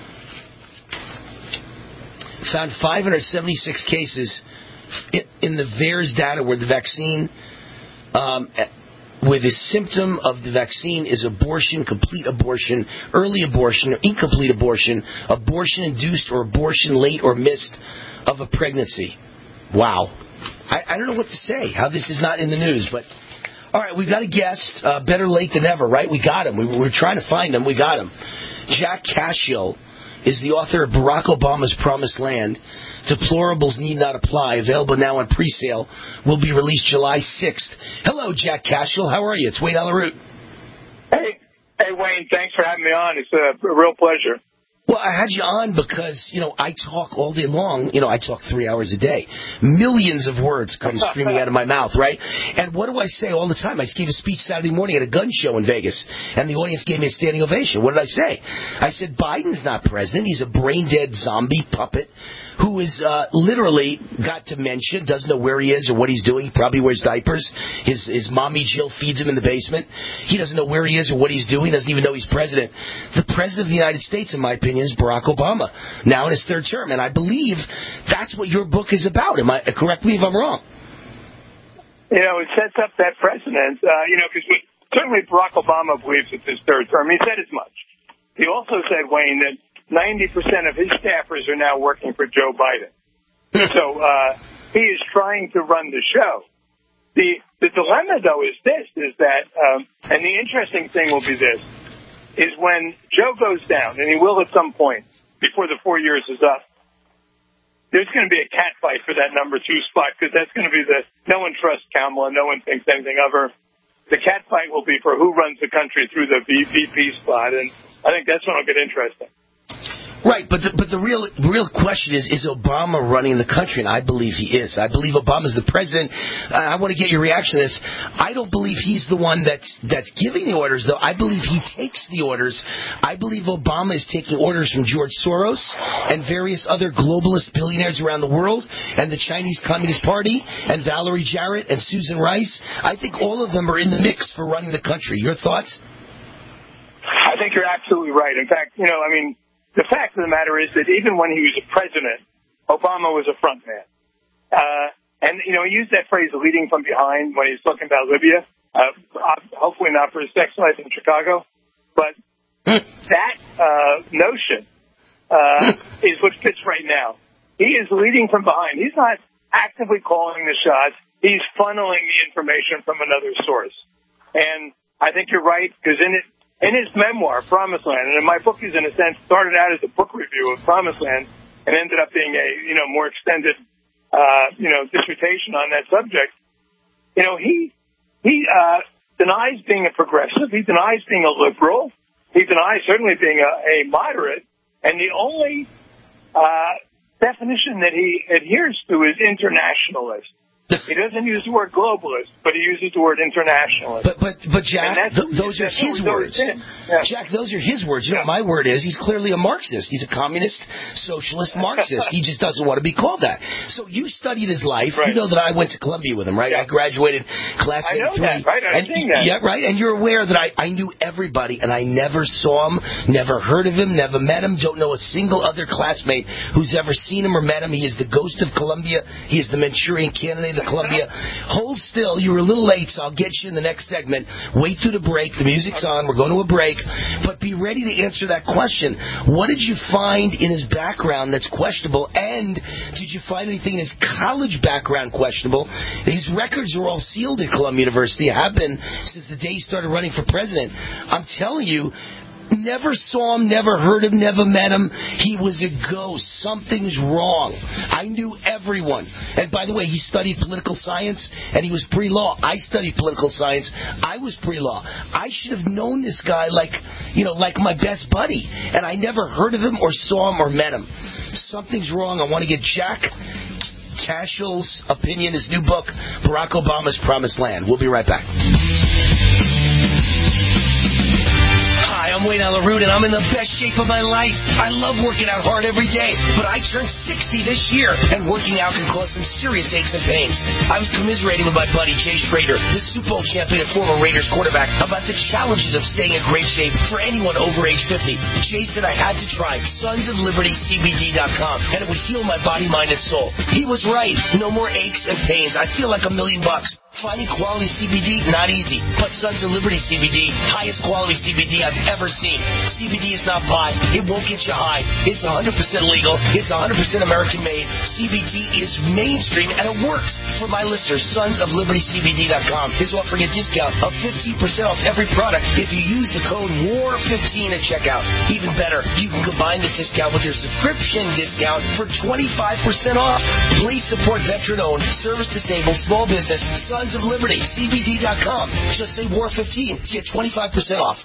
Found five hundred seventy-six cases in the VAERS data where the vaccine, um, where the symptom of the vaccine is abortion, complete abortion, early abortion, or incomplete abortion, abortion-induced or abortion late or missed of a pregnancy. Wow. I, I don't know what to say, how this is not in the news, but all right, we've got a guest, uh, better late than ever, right? We got him. We were trying to find him. We got him. Jack Cashill is the author of Barack Obama's Promised Land. Deplorables Need Not Apply, available now on pre-sale, will be released July sixth. Hello, Jack Cashill. How are you? It's Wayne Allyn Root. Hey, hey, Wayne. Thanks for having me on. It's a real pleasure. Well, I had you on because, you know, I talk all day long. You know, I talk three hours a day. Millions of words come streaming out of my mouth, right? And what do I say all the time? I just gave a speech Saturday morning at a gun show in Vegas, and the audience gave me a standing ovation. What did I say? I said, Biden's not president. He's a brain-dead zombie puppet who is uh, literally got dementia, doesn't know where he is or what he's doing. He probably wears diapers. His his mommy Jill feeds him in the basement. He doesn't know where he is or what he's doing. He doesn't even know he's president. The president of the United States, in my opinion, is Barack Obama, now in his third term. And I believe that's what your book is about. Am I correct me if I'm wrong? You know, it sets up that precedent, uh, you know, because certainly Barack Obama believes it's his third term. He said as much. He also said, Wayne, that ninety percent of his staffers are now working for Joe Biden. So uh, he is trying to run the show. The the dilemma, though, is this, is that, um, and the interesting thing will be this, is when Joe goes down, and he will at some point before the four years is up, there's going to be a cat fight for that number two spot, because that's going to be the, no one trusts Kamala, no one thinks anything of her. The cat fight will be for who runs the country through the V P spot, and I think that's when it'll get interesting. Right, but the, but the real real question is, is Obama running the country? And I believe he is. I believe Obama's the president. Uh, I want to get your reaction to this. I don't believe he's the one that's, that's giving the orders, though. I believe he takes the orders. I believe Obama is taking orders from George Soros and various other globalist billionaires around the world, and the Chinese Communist Party, and Valerie Jarrett, and Susan Rice. I think all of them are in the mix for running the country. Your thoughts? I think you're absolutely right. In fact, you know, I mean, the fact of the matter is that even when he was a president, Obama was a front man. Uh, and, you know, he used that phrase, leading from behind, when he's talking about Libya. Uh, hopefully not for his sex life in Chicago. But that uh, notion uh, is what fits right now. He is leading from behind. He's not actively calling the shots. He's funneling the information from another source. And I think you're right, because in it, in his memoir, Promised Land, and in my book is in a sense started out as a book review of Promised Land and ended up being a, you know, more extended, uh, you know, dissertation on that subject. You know, he, he, uh, denies being a progressive. He denies being a liberal. He denies certainly being a, a moderate. And the only, uh, definition that he adheres to is internationalist. He doesn't use the word globalist, but he uses the word internationalist. But but but Jack, th- those are his words. Yeah. Jack, those are his words. You know what my word is? He's clearly a Marxist. He's a communist, socialist Marxist. He just doesn't want to be called that. So you studied his life. Right. You know that I went to Columbia with him, right? Yeah. I graduated class I know eighty-three. that, right? I'm and, seeing that. Yeah, right. And you're aware that I, I knew everybody, and I never saw him, never heard of him, never met him, don't know a single other classmate who's ever seen him or met him. He is the ghost of Columbia. He is the Manchurian candidate of Columbia. Hold still. You were a little late, so I'll get you in the next segment. Wait through the break. The music's on. We're going to a break. But be ready to answer that question. What did you find in his background that's questionable? And did you find anything in his college background questionable? His records are all sealed at Columbia University. Have been since the day he started running for president. I'm telling you, never saw him, never heard him, never met him. He was a ghost. Something's wrong. I knew everyone. And by the way, he studied political science, and he was pre-law. I studied political science. I was pre-law. I should have known this guy like, you know, like my best buddy. And I never heard of him or saw him or met him. Something's wrong. I want to get Jack Cashel's opinion, his new book, Barack Obama's Promised Land. We'll be right back. Hi, I'm Wayne Allyn Root, and I'm in the best shape of my life. I love working out hard every day, but I turned sixty this year, and working out can cause some serious aches and pains. I was commiserating with my buddy Jay Schrader, the Super Bowl champion and former Raiders quarterback, about the challenges of staying in great shape for anyone over age fifty. Jay said I had to try Sons of Liberty C B D dot com, and it would heal my body, mind, and soul. He was right. No more aches and pains. I feel like a million bucks. Finding quality C B D, not easy. But Sons of Liberty C B D, highest quality C B D I've ever seen. C B D is not pot. It won't get you high. It's one hundred percent legal. It's one hundred percent American made. C B D is mainstream, and it works. For my listeners, Sons of Liberty C B D dot com is offering a discount of fifteen percent off every product if you use the code W A R fifteen at checkout. Even better, you can combine the discount with your subscription discount for twenty-five percent off. Please support veteran-owned, service-disabled, small business, Sons of Liberty, C B D dot com. Just say W A R fifteen to get twenty-five percent off.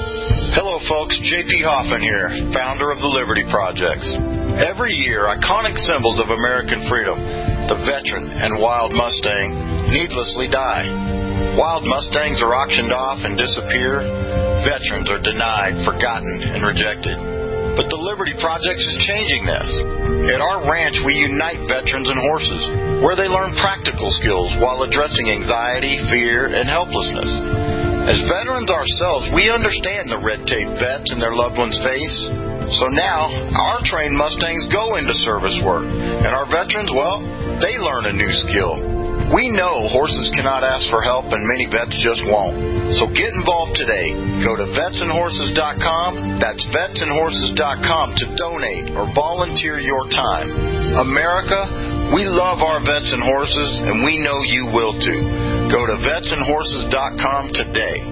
Hello, folks. J P Hoffman here, founder of the Liberty Projects. Every year, iconic symbols of American freedom, the veteran and wild Mustang, needlessly die. Wild Mustangs are auctioned off and disappear. Veterans are denied, forgotten, and rejected. But the Liberty Projects is changing this. At our ranch, we unite veterans and horses, where they learn practical skills while addressing anxiety, fear, and helplessness. As veterans ourselves, we understand the red tape vets and their loved ones face. So now, our trained Mustangs go into service work, and our veterans, well, they learn a new skill. We know horses cannot ask for help, and many vets just won't. So get involved today. Go to vets and horses dot com. That's vets and horses dot com to donate or volunteer your time. America, we love our vets and horses, and we know you will too. Go to vets and horses dot com today.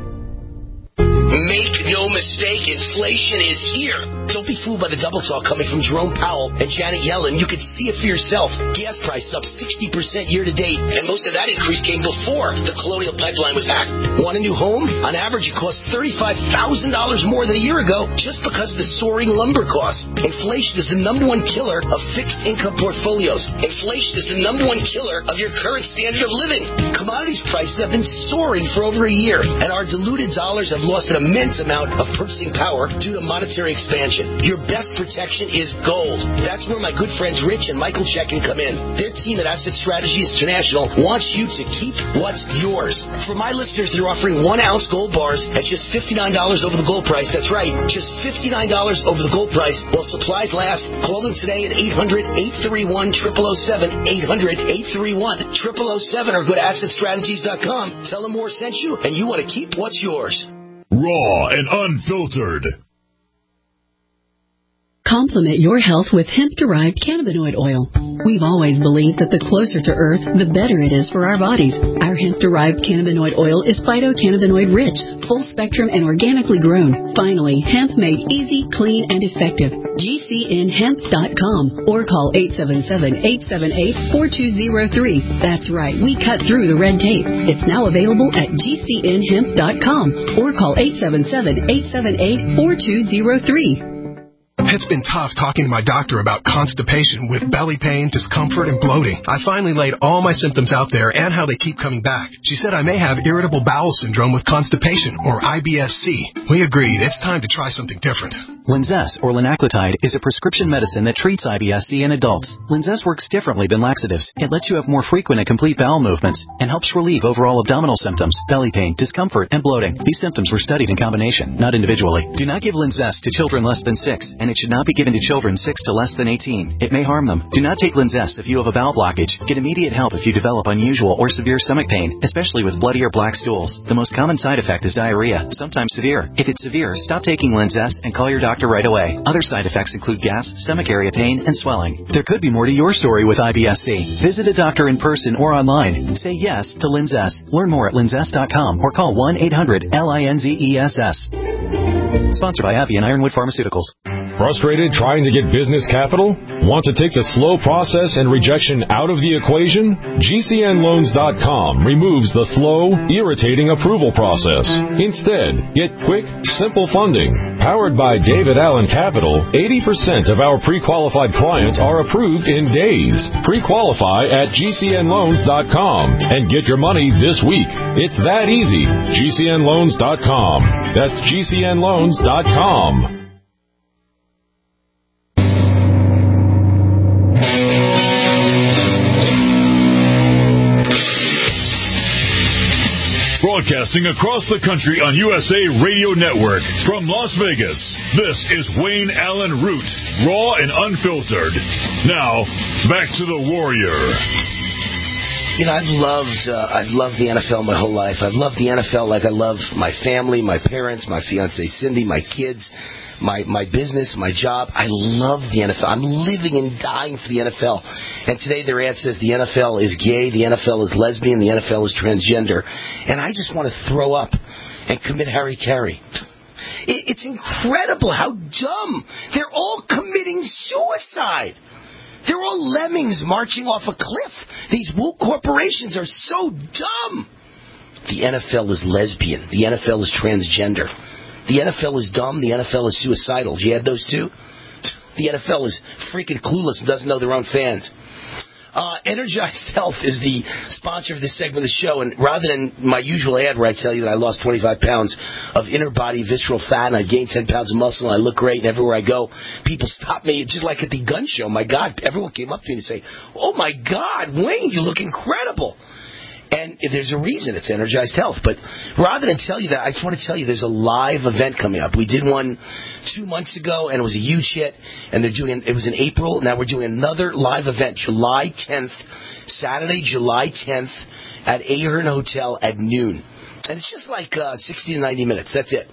Make no mistake, inflation is here. Don't be fooled by the double talk coming from Jerome Powell and Janet Yellen. You can see it for yourself. Gas prices up sixty percent year to date, and most of that increase came before the Colonial Pipeline was hacked. Want a new home? On average, it costs thirty-five thousand dollars more than a year ago just because of the soaring lumber costs. Inflation is the number one killer of fixed income portfolios. Inflation is the number one killer of your current standard of living. Commodities prices have been soaring for over a year, and our diluted dollars have lost an immense amount of purchasing power due to monetary expansion. Your best protection is gold. That's where my good friends Rich and Michael Checkin come in. Their team at Asset Strategies International wants you to keep what's yours. For my listeners, they're offering one ounce gold bars at just fifty-nine dollars over the gold price. That's right, just fifty-nine dollars over the gold price while supplies last. Call them today at eight hundred, eight three one, zero zero zero seven, eight hundred, eight three one, zero zero zero seven, or go to asset strategies dot com. Tell them Moore sent you, and you want to keep what's yours. Raw and unfiltered. Complement your health with hemp-derived cannabinoid oil. We've always believed that the closer to Earth, the better it is for our bodies. Our hemp-derived cannabinoid oil is phytocannabinoid-rich, full-spectrum, and organically grown. Finally, hemp made easy, clean, and effective. G C N hemp dot com or call eight seven seven, eight seven eight, four two zero three. That's right, we cut through the red tape. It's now available at G C N hemp dot com or call eight seven seven, eight seven eight, four two zero three. It's been tough talking to my doctor about constipation with belly pain, discomfort, and bloating. I finally laid all my symptoms out there and how they keep coming back. She said I may have irritable bowel syndrome with constipation, or I B S C. We agreed it's time to try something different. Linzess, or linaclotide, is a prescription medicine that treats I B S C in adults. Linzess works differently than laxatives. It lets you have more frequent and complete bowel movements and helps relieve overall abdominal symptoms, belly pain, discomfort, and bloating. These symptoms were studied in combination, not individually. Do not give Linzess to children less than six, and it should not be given to children six to less than eighteen. It may harm them. Do not take Linzess if you have a bowel blockage. Get immediate help if you develop unusual or severe stomach pain, especially with bloody or black stools. The most common side effect is diarrhea, sometimes severe. If it's severe, stop taking Linzess and call your doctor right away. Other side effects include gas, stomach area pain, and swelling. There could be more to your story with I B S C. Visit a doctor in person or online. Say yes to Linzess. Learn more at linzess dot com or call one eight hundred L I N Z E S S. Sponsored by AbbVie and Ironwood Pharmaceuticals. Frustrated trying to get business capital? Want to take the slow process and rejection out of the equation? G C N loans dot com removes the slow, irritating approval process. Instead, get quick, simple funding. Powered by David Allen Capital, eighty percent of our pre-qualified clients are approved in days. Pre-qualify at G C N loans dot com and get your money this week. It's that easy. G C N loans dot com. That's G C N loans dot com. Broadcasting across the country on U S A Radio Network from Las Vegas, this is Wayne Allen Root, raw and unfiltered. Now, back to the Warrior. You know, I've loved, uh, I've loved the N F L my whole life. I've loved the N F L like I love my family, my parents, my fiancée Cindy, my kids, my my business, my job. I love the N F L. I'm living and dying for the N F L. And today their ad says the N F L is gay, the N F L is lesbian, the N F L is transgender. And I just want to throw up and commit hara-kiri. It, it's incredible how dumb. They're all committing suicide. They're all lemmings marching off a cliff. These woke corporations are so dumb. The N F L is lesbian. The N F L is transgender. The N F L is dumb. The N F L is suicidal. Do you add those two? The N F L is freaking clueless and doesn't know their own fans. Uh, Energized Health is the sponsor of this segment of the show, and rather than my usual ad where I tell you that I lost twenty-five pounds of inner body visceral fat and I gained ten pounds of muscle and I look great and everywhere I go, people stop me, just like at the gun show. My God, everyone came up to me and say, "Oh my God, Wayne, you look incredible." And there's a reason it's Energized Health. But rather than tell you that, I just want to tell you there's a live event coming up. We did one two months ago, and it was a huge hit. And they're doing it was in April. Now we're doing another live event, July tenth, Saturday, July tenth, at Ahern Hotel at noon. And it's just like uh, sixty to ninety minutes. That's it.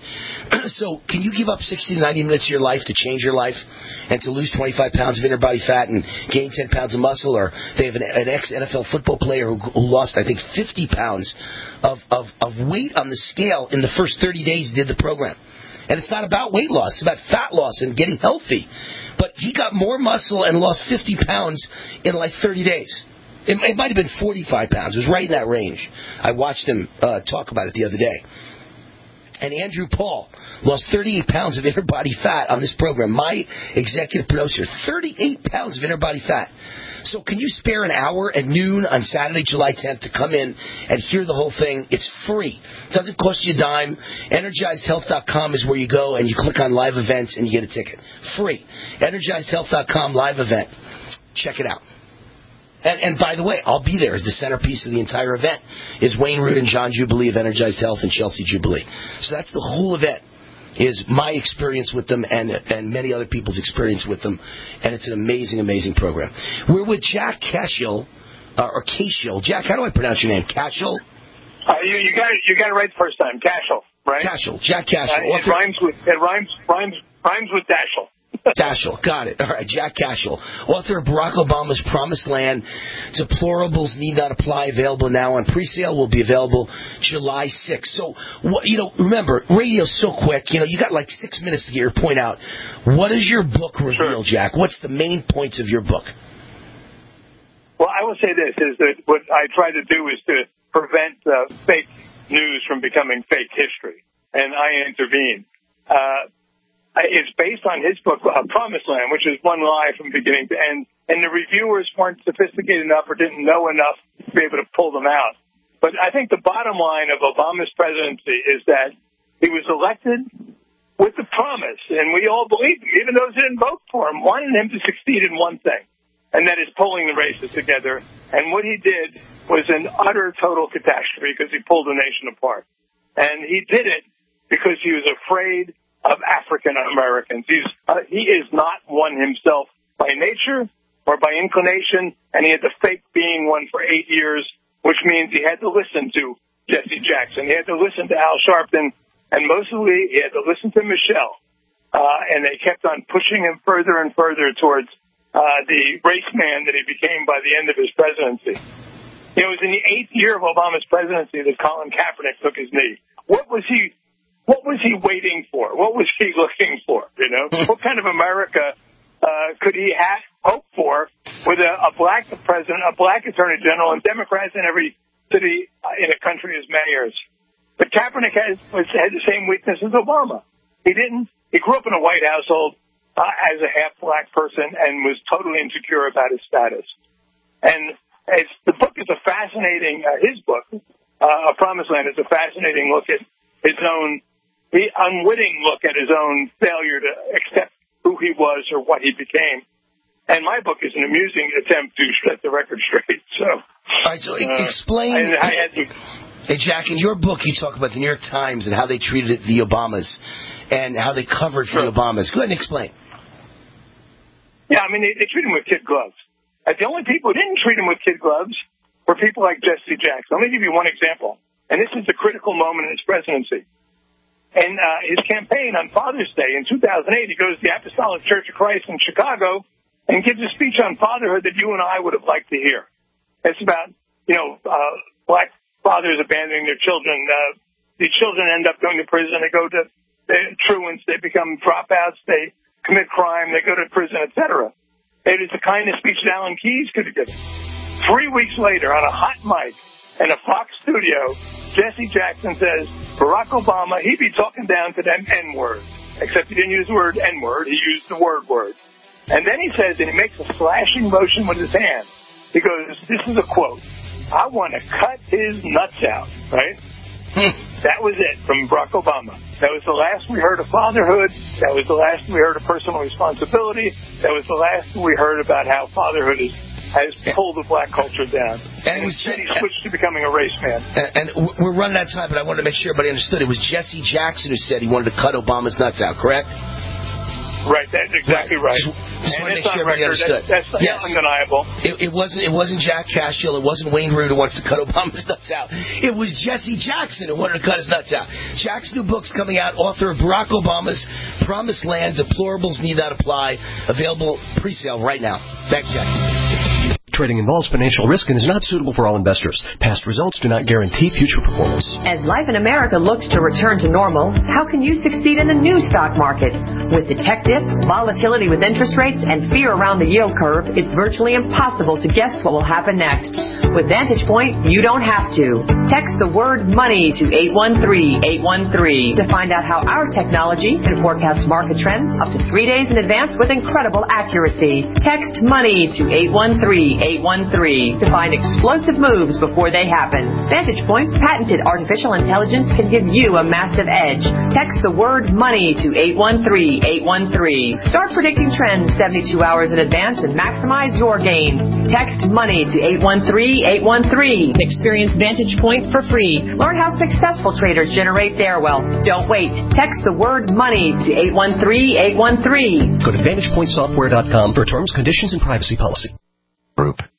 So can you give up sixty to ninety minutes of your life to change your life and to lose twenty-five pounds of inner body fat and gain ten pounds of muscle? Or they have an, an ex-N F L football player who, who lost, I think, fifty pounds of, of, of weight on the scale in the first thirty days he did the program. And it's not about weight loss. It's about fat loss and getting healthy. But he got more muscle and lost fifty pounds in like thirty days. It, it might have been forty-five pounds. It was right in that range. I watched him uh, talk about it the other day. And Andrew Paul lost thirty-eight pounds of inner body fat on this program. My executive producer, thirty-eight pounds of inner body fat. So can you spare an hour at noon on Saturday, July tenth to come in and hear the whole thing? It's free. It doesn't cost you a dime. Energized Health dot com is where you go and you click on live events and you get a ticket. Free. Energized Health dot com live event. Check it out. And, and by the way, I'll be there as the centerpiece of the entire event is Wayne Root and John Jubilee of Energized Health and Chelsea Jubilee. So that's the whole event, is my experience with them and and many other people's experience with them. And it's an amazing, amazing program. We're with Jack Cashill, uh, or Cashill. Jack, how do I pronounce your name? Cashill? Uh, you, you got it. You got it right the first time. Cashill, right? Cashill. Jack Cashill. Uh, it rhymes with it rhymes rhymes rhymes with Dashiell. Cashel, got it. All right, Jack Cashel, author of Barack Obama's Promised Land. Deplorables Need Not Apply, available now on pre-sale, will be available July sixth. So, what, you know, remember, radio's so quick. You know, you got like six minutes to get your point out. What does your book reveal, sure. Jack? What's the main points of your book? Well, I will say this, is that what I try to do is to prevent uh, fake news from becoming fake history, and I intervene. Uh, it's based on his book, uh, Promised Land, which is one lie from beginning to end, and the reviewers weren't sophisticated enough or didn't know enough to be able to pull them out. But I think the bottom line of Obama's presidency is that he was elected with the promise, and we all believed him, even those who didn't vote for him, wanted him to succeed in one thing, and that is pulling the races together. And what he did was an utter, total catastrophe because he pulled the nation apart. And he did it because he was afraid of African Americans. He's, uh, he is not one himself by nature or by inclination, and he had to fake being one for eight years, which means he had to listen to Jesse Jackson. He had to listen to Al Sharpton, and mostly he had to listen to Michelle. Uh, and they kept on pushing him further and further towards uh, the race man that he became by the end of his presidency. It was in the eighth year of Obama's presidency that Colin Kaepernick took his knee. What was he, what was he waiting for? What was he looking for? You know, what kind of America, uh, could he have hope for with a, a black president, a black attorney general, and Democrats in every city in a country as mayors? But Kaepernick has, was, had the same weakness as Obama. He didn't, he grew up in a white household, uh, as a half black person and was totally insecure about his status. And it's, the book is a fascinating, uh, his book, uh, A Promised Land, is a fascinating look at his own, the unwitting look at his own failure to accept who he was or what he became. And my book is an amusing attempt to set the record straight. So, all right, so uh, explain. I, I had to, hey, Jack, in your book, you talk about the New York Times and how they treated the Obamas and how they covered for sure. the Obamas. Go ahead and explain. Yeah, I mean, they, they treat him with kid gloves. And the only people who didn't treat him with kid gloves were people like Jesse Jackson. Let me give you one example. And this is the critical moment in his presidency. In uh, his campaign on Father's Day in two thousand eight, he goes to the Apostolic Church of Christ in Chicago and gives a speech on fatherhood that you and I would have liked to hear. It's about, you know, uh, black fathers abandoning their children. Uh, the children end up going to prison. They go to the truants. They become dropouts. They commit crime. They go to prison, et cetera. It is the kind of speech that Alan Keyes could have given. Three weeks later, on a hot mic in a Fox studio, Jesse Jackson says, Barack Obama, he'd be talking down to them N-word. Except he didn't use the word N-word. He used the word word. And then he says, and he makes a slashing motion with his hand. He goes, this is a quote, I want to cut his nuts out, right? That was it from Barack Obama. That was the last we heard of fatherhood. That was the last we heard of personal responsibility. That was the last we heard about how fatherhood is, has pulled the black culture down. And, and he switched to becoming a race man. And, and we're running out of time, but I wanted to make sure everybody understood. It was Jesse Jackson who said he wanted to cut Obama's nuts out, correct? Right, that's exactly right. Just, just and want to make it's sure everybody understood. That's, that's yes. undeniable. It, it wasn't. It wasn't Jack Cashel. It wasn't Wayne Root who wants to cut Obama's nuts out. It was Jesse Jackson who wanted to cut his nuts out. Jack's new book's coming out. Author of Barack Obama's Promised Land. Deplorables Need Not Apply. Available pre-sale right now. Thanks, Jack. Trading involves financial risk and is not suitable for all investors. Past results do not guarantee future performance. As life in America looks to return to normal, how can you succeed in the new stock market? With the tech dip, volatility with interest rates, and fear around the yield curve, it's virtually impossible to guess what will happen next. With Vantage Point, you don't have to. Text the word money to eight one three, eight one three to find out how our technology can forecast market trends up to three days in advance with incredible accuracy. Text money to eight one three, eight one three to find explosive moves before they happen. Vantage Point's patented artificial intelligence can give you a massive edge. Text the word money to eight one three, eight one three. Start predicting trends seventy-two hours in advance and maximize your gains. Text money to eight one three, eight one three. Experience Vantage Point for free. Learn how successful traders generate their wealth. Don't wait. Text the word money to eight one three, eight one three. Go to vantage point software dot com for terms, conditions, and privacy policy. Group.